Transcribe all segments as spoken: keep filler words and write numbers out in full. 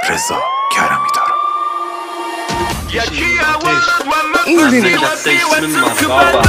رضا کرمی دارم. این بینید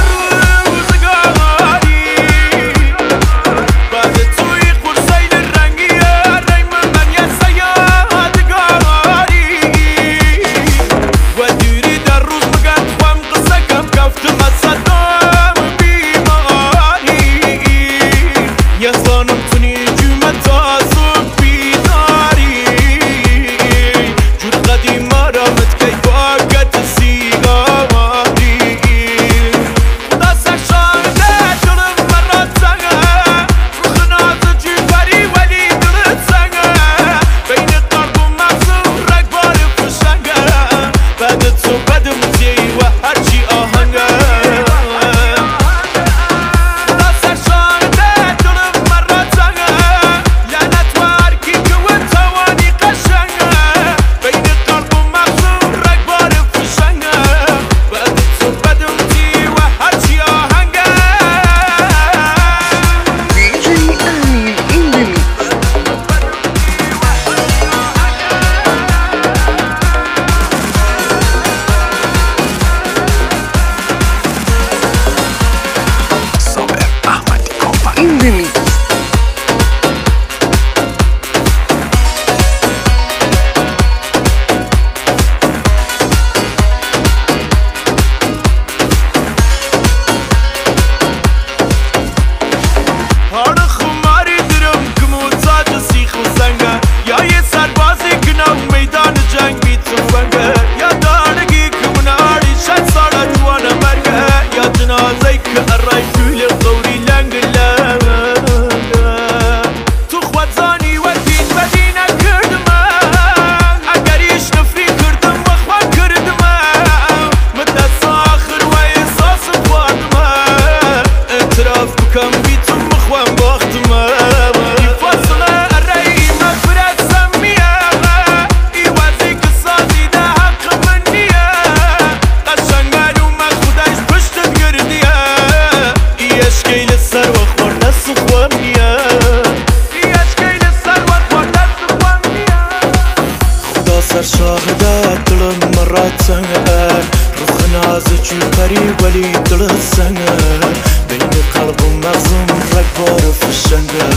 شاهدات دلم مرات سنگر روخ نازك وبري ولي دل السنگر بين قلب ومغزم ركبار في الشنگر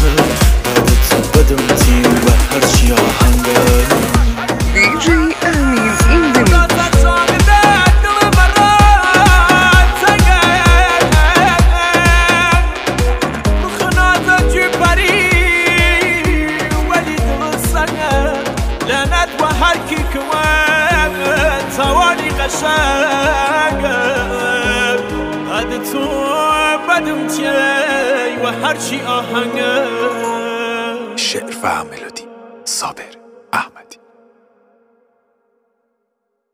بدت بدمتي وهرشي يا هنگر دی جی امین این بینید تواني قشنگ هدتو بدمتي وهرشي آهنگ شعر و ملودی صابر